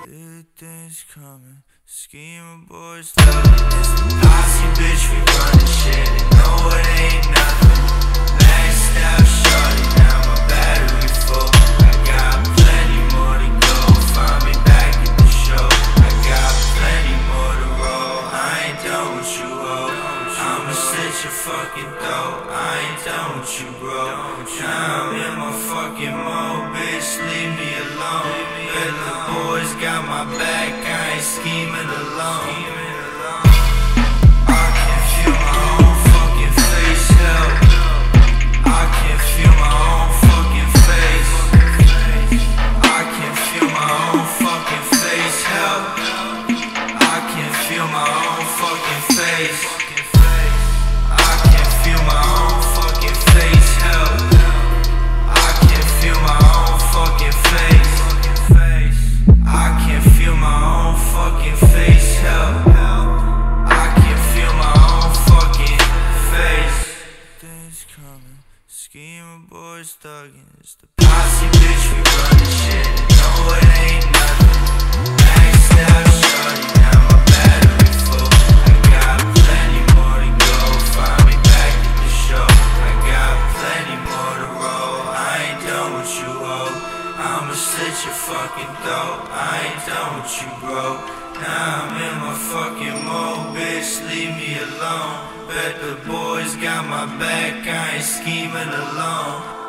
Big things coming, scheming boys thugging. It's the posse, bitch, we running shit, and no, it ain't nothing. Maxed out shorty, now my battery full. I got plenty more to go, find me back at the show. I got plenty more to roll, I ain't done with you, ho. I'ma slit your fucking throat, I ain't done with you, bro. Now I'm in my fucking mode, bitch, leave me alone. Bet the boys got my back, I ain't scheming alone. I can feel my own fucking face, help. I can feel my own fucking face. I can feel my own fucking face, help. I can feel my own fucking face. I can feel my own fucking face, help. I can feel my own fucking face. I can feel my own fucking face, help. I can feel my own fucking face. Things coming, scheming boys thugging. It's the posse, bitch, we running shit, and no, it ain't nothing. Maxed out shorty, now my battery full. I got plenty more to go, find me back at the show. I got plenty more to roll, I ain't done with you, ho. I'ma slit your fucking throat, I ain't done with you, bro. Now I'm in my fucking mode, bitch, leave me alone. Bet the boys got my back, I ain't scheming alone.